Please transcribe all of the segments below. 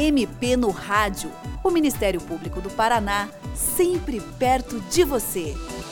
MP no Rádio. O Ministério Público do Paraná, sempre perto de você.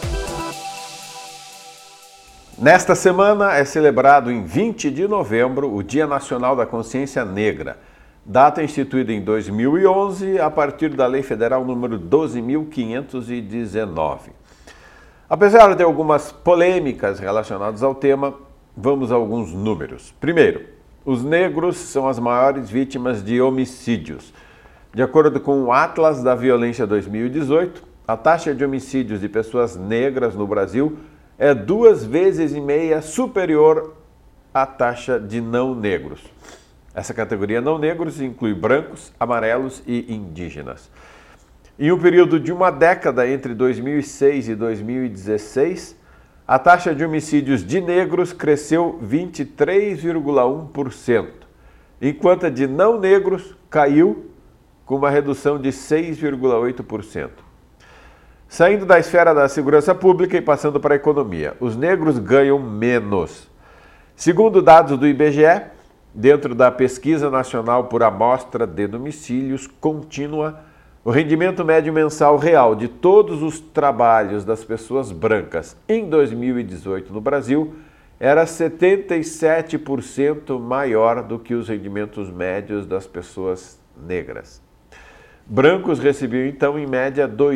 Nesta semana é celebrado em 20 de novembro o Dia Nacional da Consciência Negra, data instituída em 2011 a partir da Lei Federal número 12.519. Apesar de algumas polêmicas relacionadas ao tema, vamos a alguns números. Primeiro, os negros são as maiores vítimas de homicídios. De acordo com o Atlas da Violência 2018, a taxa de homicídios de pessoas negras no Brasil é 2,5 vezes superior à taxa de não negros. Essa categoria não negros inclui brancos, amarelos e indígenas. Em um período de uma década entre 2006 e 2016, a taxa de homicídios de negros cresceu 23,1%, enquanto a de não negros caiu com uma redução de 6,8%. Saindo da esfera da segurança pública e passando para a economia, os negros ganham menos. Segundo dados do IBGE, dentro da Pesquisa Nacional por Amostra de Domicílios Contínua, o rendimento médio mensal real de todos os trabalhos das pessoas brancas em 2018 no Brasil era 77% maior do que os rendimentos médios das pessoas negras. Brancos recebiam, então, em média, R$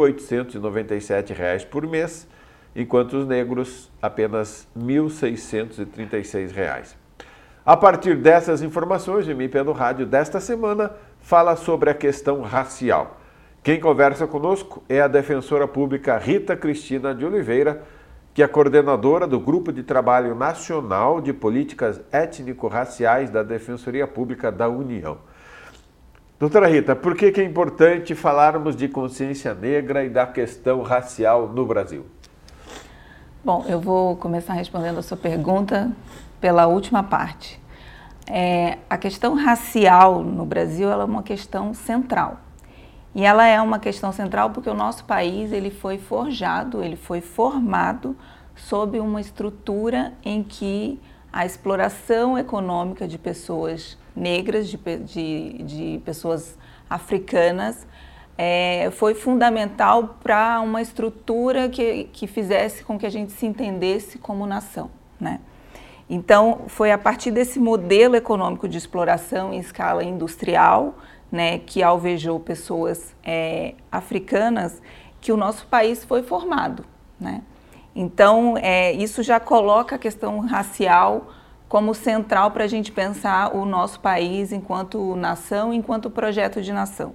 2.897 por mês, enquanto os negros apenas R$ 1.636. A partir dessas informações, o MP no Rádio desta semana fala sobre a questão racial. Quem conversa conosco é a defensora pública Rita Cristina de Oliveira, que é coordenadora do Grupo de Trabalho Nacional de Políticas Étnico-Raciais da Defensoria Pública da União. Doutora Rita, por que é importante falarmos de consciência negra e da questão racial no Brasil? Bom, eu vou começar respondendo a sua pergunta pela última parte. A questão racial no Brasil ela é uma questão central. E ela é uma questão central porque o nosso país ele foi forjado, ele foi formado sob uma estrutura em que a exploração econômica de pessoas negras, de pessoas africanas, foi fundamental para uma estrutura que fizesse com que a gente se entendesse como nação, né? Então, foi a partir desse modelo econômico de exploração em escala industrial, né, que alvejou pessoas africanas, que o nosso país foi formado, né? Então, isso já coloca a questão racial como central para a gente pensar o nosso país enquanto nação, enquanto projeto de nação.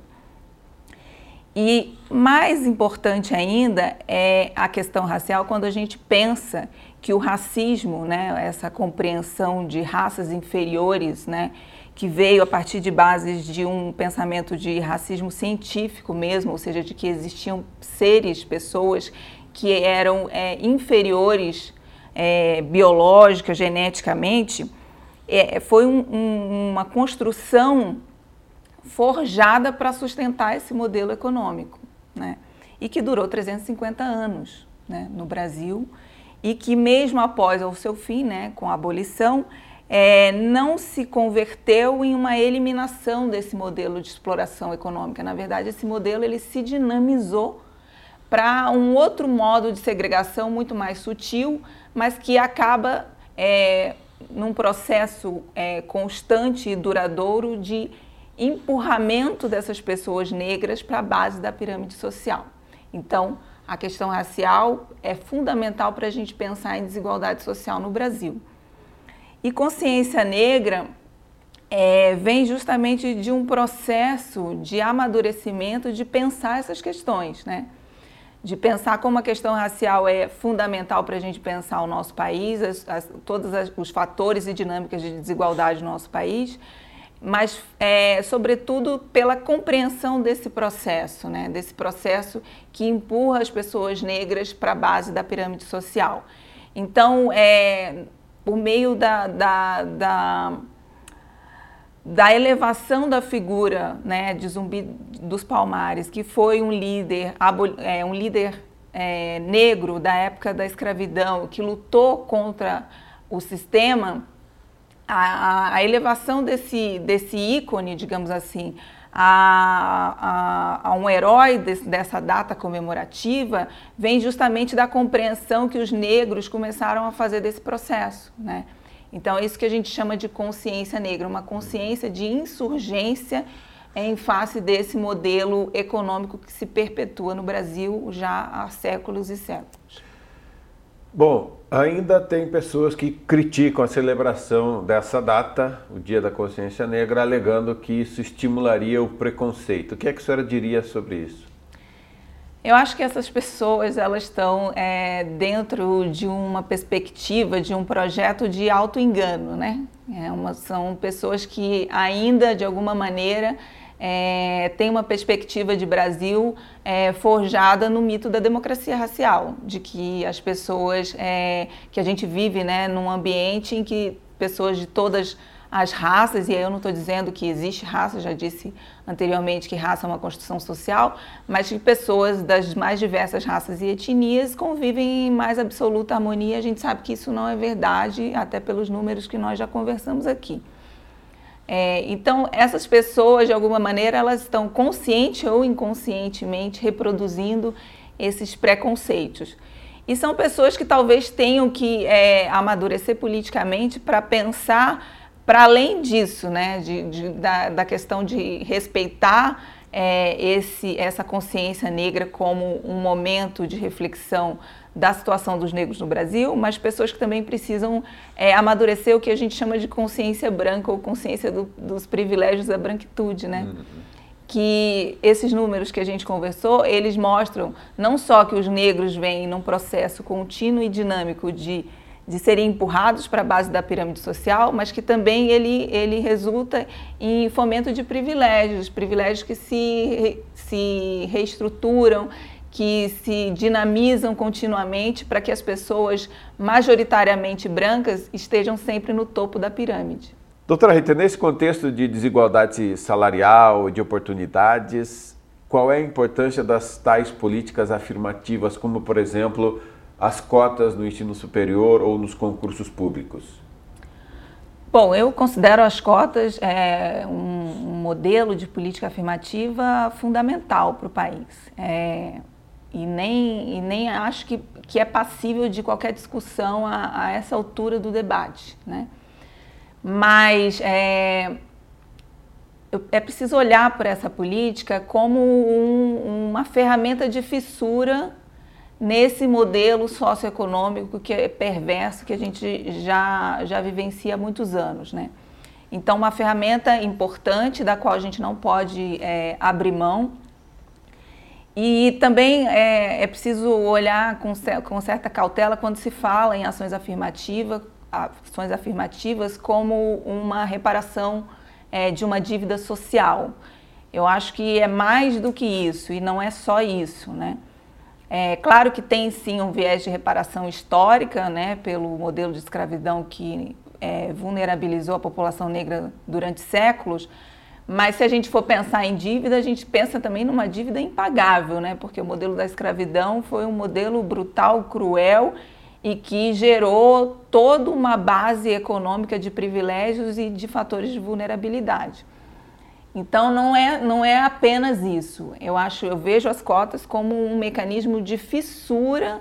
E mais importante ainda é a questão racial quando a gente pensa que o racismo, né, essa compreensão de raças inferiores, né, que veio a partir de bases de um pensamento de racismo científico mesmo, ou seja, de que existiam seres, pessoas que eram inferiores biológica, geneticamente, foi uma construção forjada para sustentar esse modelo econômico, né? E que durou 350 anos, né, no Brasil, e que mesmo após o seu fim, né, com a abolição, não se converteu em uma eliminação desse modelo de exploração econômica. Na verdade, esse modelo ele se dinamizou para um outro modo de segregação muito mais sutil, mas que acaba num processo constante e duradouro de empurramento dessas pessoas negras para a base da pirâmide social. Então, a questão racial é fundamental para a gente pensar em desigualdade social no Brasil. E consciência negra vem justamente de um processo de amadurecimento de pensar essas questões, né? De pensar como a questão racial é fundamental para a gente pensar o nosso país, todos os fatores e dinâmicas de desigualdade no nosso país, mas, sobretudo, pela compreensão desse processo, né? Desse processo que empurra as pessoas negras para a base da pirâmide social. Então, por meio da elevação da figura, né, de Zumbi dos Palmares, que foi um líder negro da época da escravidão, que lutou contra o sistema, a elevação desse ícone, digamos assim, a um herói dessa data comemorativa vem justamente da compreensão que os negros começaram a fazer desse processo, né? Então é isso que a gente chama de consciência negra, uma consciência de insurgência em face desse modelo econômico que se perpetua no Brasil já há séculos e séculos. Bom, ainda tem pessoas que criticam a celebração dessa data, o Dia da Consciência Negra, alegando que isso estimularia o preconceito. O que é que a senhora diria sobre isso? Eu acho que essas pessoas, elas estão dentro de uma perspectiva, de um projeto de auto-engano, né? São pessoas que ainda, de alguma maneira, têm uma perspectiva de Brasil forjada no mito da democracia racial, de que as pessoas, que a gente vive, né, num ambiente em que pessoas de todas as raças, e aí eu não estou dizendo que existe raça, já disse anteriormente que raça é uma construção social, mas que pessoas das mais diversas raças e etnias convivem em mais absoluta harmonia. A gente sabe que isso não é verdade, até pelos números que nós já conversamos aqui. Então, essas pessoas, de alguma maneira, elas estão consciente ou inconscientemente reproduzindo esses preconceitos. E são pessoas que talvez tenham que amadurecer politicamente para pensar para além disso, né, da questão de respeitar essa consciência negra como um momento de reflexão da situação dos negros no Brasil, mas pessoas que também precisam amadurecer o que a gente chama de consciência branca ou consciência dos privilégios da branquitude, né? Que esses números que a gente conversou, eles mostram não só que os negros vêm num processo contínuo e dinâmico de serem empurrados para a base da pirâmide social, mas que também ele resulta em fomento de privilégios que se reestruturam, que se dinamizam continuamente para que as pessoas majoritariamente brancas estejam sempre no topo da pirâmide. Doutora Rita, nesse contexto de desigualdade salarial, de oportunidades, qual é a importância das tais políticas afirmativas, como, por exemplo, as cotas no ensino superior ou nos concursos públicos? Bom, eu considero as cotas um modelo de política afirmativa fundamental para o país. E nem acho que é passível de qualquer discussão a essa altura do debate, né? Mas é preciso olhar para essa política como uma ferramenta de fissura nesse modelo socioeconômico que é perverso, que a gente já vivencia há muitos anos, né? Então, uma ferramenta importante da qual a gente não pode abrir mão. E também é preciso olhar com certa cautela quando se fala em ações afirmativas como uma reparação de uma dívida social. Eu acho que é mais do que isso, e não é só isso, né? Claro que tem sim um viés de reparação histórica, né, pelo modelo de escravidão que vulnerabilizou a população negra durante séculos, mas se a gente for pensar em dívida, a gente pensa também numa dívida impagável, né, porque o modelo da escravidão foi um modelo brutal, cruel e que gerou toda uma base econômica de privilégios e de fatores de vulnerabilidade. Então, não é apenas isso. Eu vejo as cotas como um mecanismo de fissura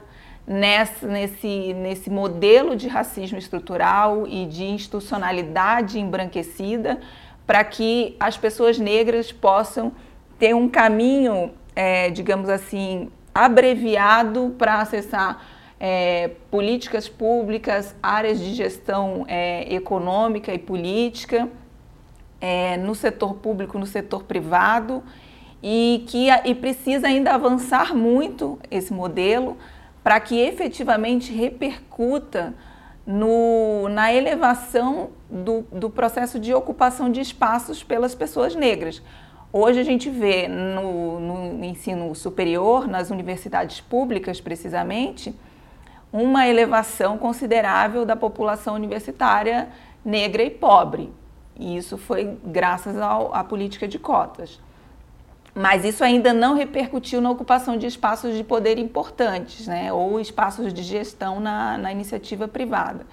nesse modelo de racismo estrutural e de institucionalidade embranquecida para que as pessoas negras possam ter um caminho, digamos assim, abreviado para acessar políticas públicas, áreas de gestão econômica e política, no setor público, no setor privado, e precisa ainda avançar muito esse modelo para que efetivamente repercuta na elevação do processo de ocupação de espaços pelas pessoas negras. Hoje a gente vê no ensino superior, nas universidades públicas precisamente, uma elevação considerável da população universitária negra e pobre. E isso foi graças à política de cotas. Mas isso ainda não repercutiu na ocupação de espaços de poder importantes, né? Ou espaços de gestão na iniciativa privada.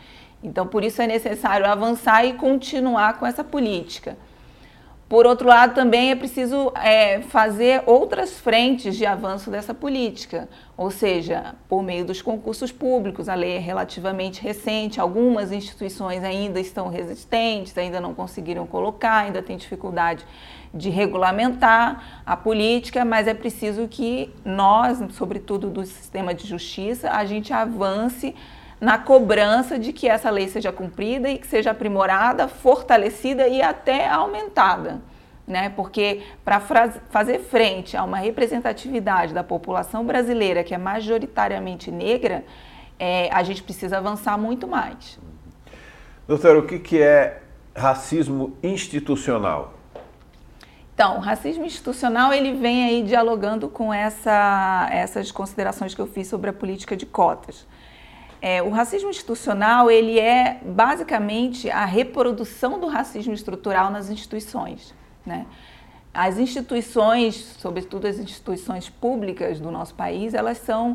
Então, por isso é necessário avançar e continuar com essa política. Por outro lado, também é preciso fazer outras frentes de avanço dessa política, ou seja, por meio dos concursos públicos. A lei é relativamente recente, algumas instituições ainda estão resistentes, ainda não conseguiram colocar, ainda tem dificuldade de regulamentar a política, mas é preciso que nós, sobretudo do sistema de justiça, a gente avance na cobrança de que essa lei seja cumprida e que seja aprimorada, fortalecida e até aumentada, né? Porque para fazer frente a uma representatividade da população brasileira que é majoritariamente negra, a gente precisa avançar muito mais. Doutora, o que é racismo institucional? Então, o racismo institucional ele vem aí dialogando com essas considerações que eu fiz sobre a política de cotas. O racismo institucional, ele é basicamente a reprodução do racismo estrutural nas instituições, né? As instituições, sobretudo as instituições públicas do nosso país, elas são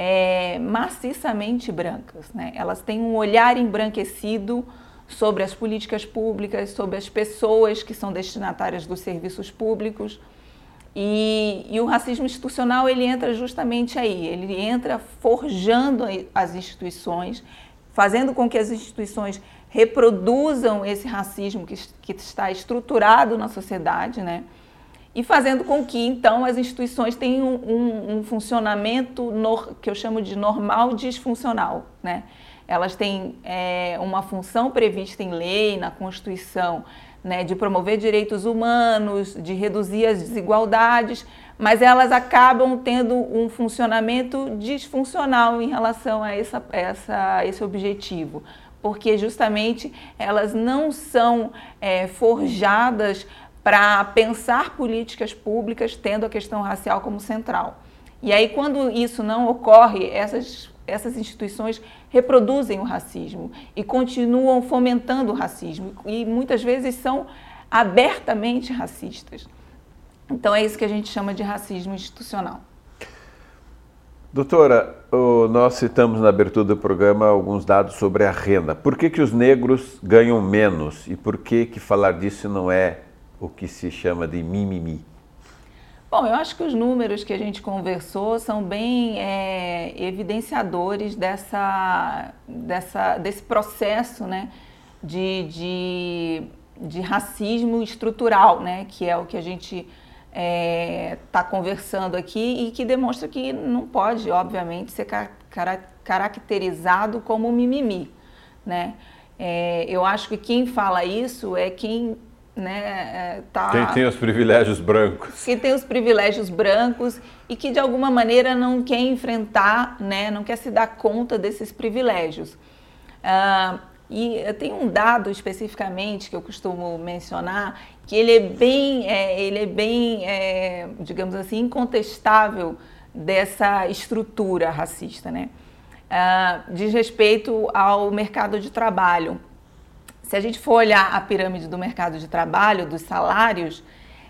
maciçamente brancas, né? Elas têm um olhar embranquecido sobre as políticas públicas, sobre as pessoas que são destinatárias dos serviços públicos. E o racismo institucional, ele entra justamente aí, ele entra forjando as instituições, fazendo com que as instituições reproduzam esse racismo que está estruturado na sociedade, né? E fazendo com que, então, as instituições tenham um funcionamento que eu chamo de normal disfuncional, né? Elas têm uma função prevista em lei, na Constituição, né, de promover direitos humanos, de reduzir as desigualdades, mas elas acabam tendo um funcionamento disfuncional em relação a esse objetivo, porque justamente elas não são forjadas para pensar políticas públicas tendo a questão racial como central. E aí, quando isso não ocorre, essas instituições reproduzem o racismo e continuam fomentando o racismo e muitas vezes são abertamente racistas. Então é isso que a gente chama de racismo institucional. Doutora, nós citamos na abertura do programa alguns dados sobre a renda. Por que os negros ganham menos e por que falar disso não é o que se chama de mimimi? Bom, eu acho que os números que a gente conversou são bem evidenciadores desse processo, né, de racismo estrutural, né, que é o que a gente está conversando aqui e que demonstra que não pode, obviamente, ser caracterizado como mimimi, né? Eu acho que quem fala isso é quem... Quem tem os privilégios brancos. Quem tem os privilégios brancos e que de alguma maneira não quer enfrentar, né, não quer se dar conta desses privilégios. E tem um dado especificamente que eu costumo mencionar, que ele é bem, digamos assim, incontestável dessa estrutura racista, né? Diz respeito ao mercado de trabalho. Se a gente for olhar a pirâmide do mercado de trabalho, dos salários,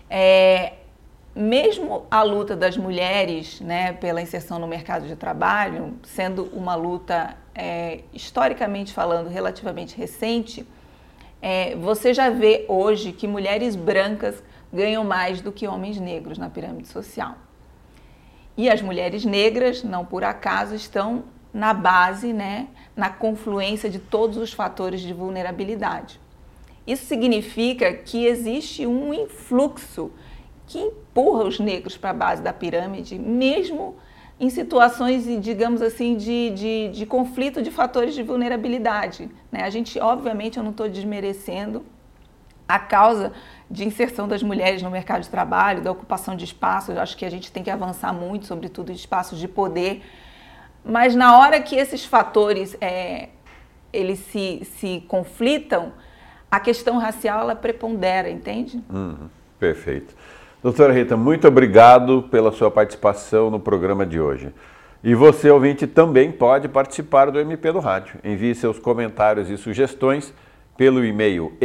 mesmo a luta das mulheres, né, pela inserção no mercado de trabalho, sendo uma luta, historicamente falando, relativamente recente, você já vê hoje que mulheres brancas ganham mais do que homens negros na pirâmide social. E as mulheres negras, não por acaso, estão na base, né, na confluência de todos os fatores de vulnerabilidade. Isso significa que existe um influxo que empurra os negros para a base da pirâmide, mesmo em situações, digamos assim, de conflito de fatores de vulnerabilidade, né? A gente, obviamente, eu não estou desmerecendo a causa de inserção das mulheres no mercado de trabalho, da ocupação de espaços. Eu acho que a gente tem que avançar muito, sobretudo em espaços de poder. Mas na hora que esses fatores eles se conflitam, a questão racial ela prepondera, entende? Perfeito. Doutora Rita, muito obrigado pela sua participação no programa de hoje. E você, ouvinte, também pode participar do MP no Rádio. Envie seus comentários e sugestões pelo e-mail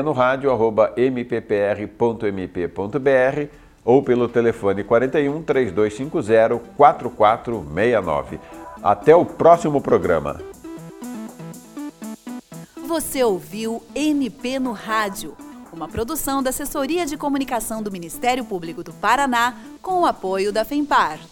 mpnorradio@mppr.mp.br ou pelo telefone 41 3250 4469. Até o próximo programa. Você ouviu MP no Rádio, uma produção da Assessoria de Comunicação do Ministério Público do Paraná com o apoio da FEMPAR.